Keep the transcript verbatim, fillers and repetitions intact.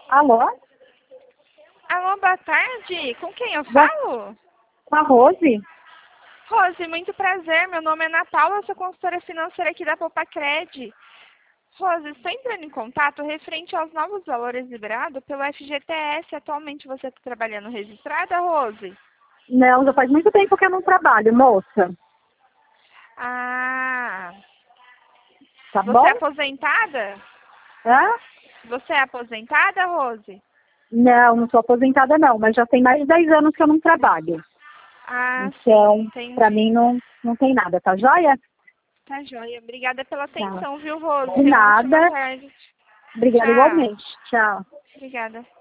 Alô? Alô, boa tarde. Com quem eu Boa- falo? Com a Rose? Rose, muito prazer. Meu nome é Ana Paula, eu sou consultora financeira aqui da Popacred. Rose, estou entrando em contato referente aos novos valores liberados pelo F G T S. Atualmente você está trabalhando registrada, Rose? Não, já faz muito tempo que eu não trabalho, moça. Ah, Tá você bom? é aposentada? Hã? Você é aposentada, Rose? Não, não sou aposentada não, mas já tem mais de dez anos que eu não trabalho. Ah, sim, Então, pra entendi. mim não, não tem nada, tá joia? Tá joia. Obrigada pela Tá. atenção, viu, Rose? De Tenha uma ótima nada. tarde. Obrigada Tchau. igualmente. Tchau. Obrigada.